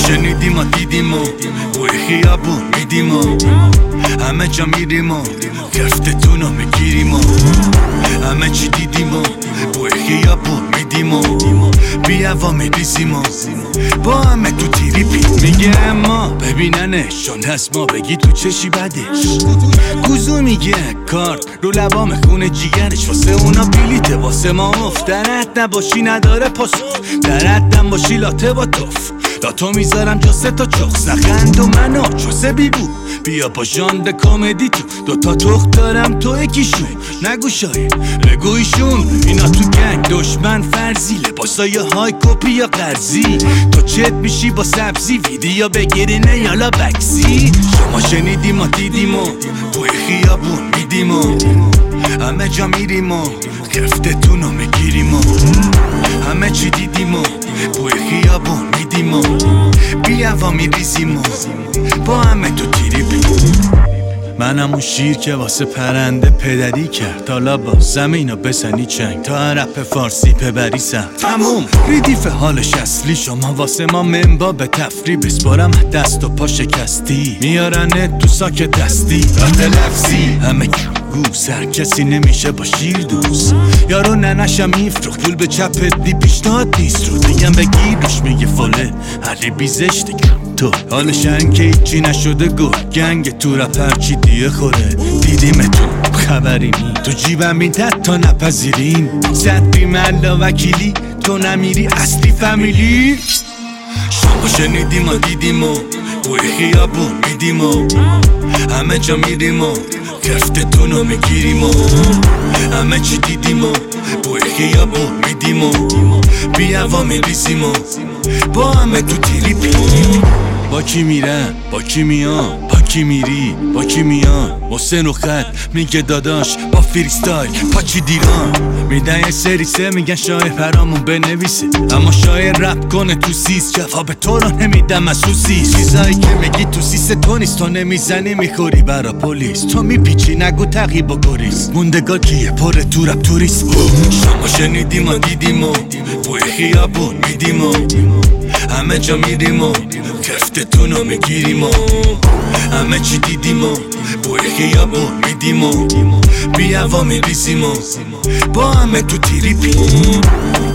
شنیدیم و دیدیم و بوی خیابون میدیم و همه جا میریم و گفتتون رو میگیریم و همه چی دیدیم و بوی خیابون میدیم و بیا و میریزیم و با همه تو تیریپی. میگه اما ببیننشون هست ما بگی تو چشی بدش. کوزو میگه کارت رو لبام خونه جیگرش واسه اونا بلیته واسه ما افتنت نباشی نداره پاسخ. دردم باشی لاته با توف لاتو میذارم جا 3 تا چخ سخند و منو چوسه بیبو بیا با ژانر کمدی تو 2 تا تخت دارم تو یکیشون نگو شاید بگویشون اینا تو گنگ دشمن فرضی لباسای های کپی یا قرضی تو چت میشی با سبزی ویدیو بگیرینه یالا بکسی. شما شنیدیم و دیدیم و توی خیابون میدیم و همه جا میریم و گفتتون رو میگیریم و همه چی دیدیم و توی خیابون میدیم و بیا و میریزیم و با همه تو تیری بیم. منم اون شیر که واسه پرنده پدری کرد حالا با زمینو بزنی چنگ تا رپ فارسی ببری سم تموم ریدیف حالش اصلی شما واسه ما منبا به تفری بسپارم دست و پا شکستی میارنت تو ساک دستی رد لفظی همه گو سر کسی نمیشه با شیر دوست یارو ننشم میفروخت پول به چپت دی پیشتاد نیست رو دیگم بگیرش میگه فله علی بیزش دیگم تو حالش که ایچی نشده گو گنگ تو رپر چی دیه خوره دیدیمتون خبری نی تو جیبم این تا نپذیرین زد بیملا وکیلی تو نمیری اصلی فامیلی. شما شنیدیم و دیدیم و توی خیابون میدیم و همه جا میریم و گفتتون رو میگیریم و همه چی دیدیم و توی خیابون میدیم و بیا و میریزیم و با همه تو تیریپی. با کی میرم با کی میان با کی میری با کی میان حسین و خط میگه داداش با فریستایل پاچی دیران میدن یه سری سه میگن شاعر پرامون بنویسه اما شاعر رپ کنه تو سیس جواب تو رو نمیدم از سوسیس چیزایی که میگی تو سیس تو نیست تو نمیزنی میخوری برا پلیس تو میپیچی نگو تقیب و گریز موندگار کیه پره تو رپ توریست. شما شنیدیم و دیدیم و توی خیابون میدیم و همه جا میریم و گفتتون رو میگیریم و همه چی دیدیم و بوی خیابون میدیم و بیا و میریزیم و با همه تو تیریپی.